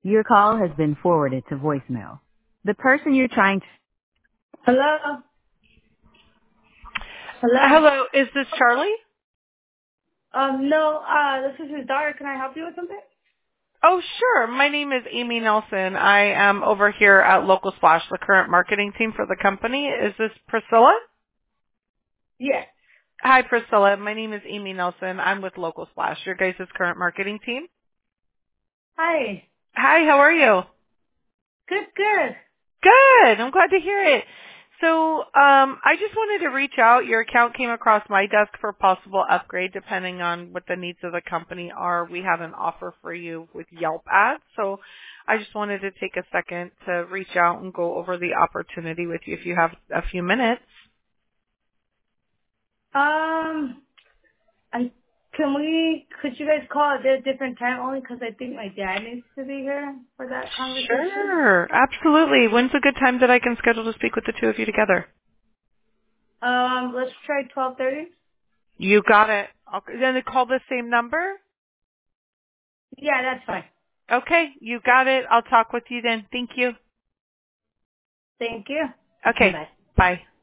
Your call has been forwarded to voicemail. The person you're trying to... Hello? Hello? Hello, is this Charlie? No, this is his daughter. Can I help you with something? Oh, sure. My name is Amy Nelson. I am over here at Local Splash, the current marketing team for the company. Is this Priscilla? Yes. Hi, Priscilla. My name is Amy Nelson. I'm with Local Splash, your guys' current marketing team. Hi. Hi, how are you? Good, good. Good. I'm glad to hear it. So, I just wanted to reach out. Your account came across my desk for possible upgrade depending on what the needs of the company are. We have an offer for you with Yelp ads. So I just wanted to take a second to reach out and go over the opportunity with you if you have a few minutes. Um, could you guys call at a different time only because I think my dad needs to be here for that conversation? Sure. Absolutely. When's a good time that I can schedule to speak with the two of you together? Let's try 12:30. You got it. Then call the same number? Yeah, that's fine. Okay. You got it. I'll talk with you then. Thank you. Thank you. Okay. Bye. Bye.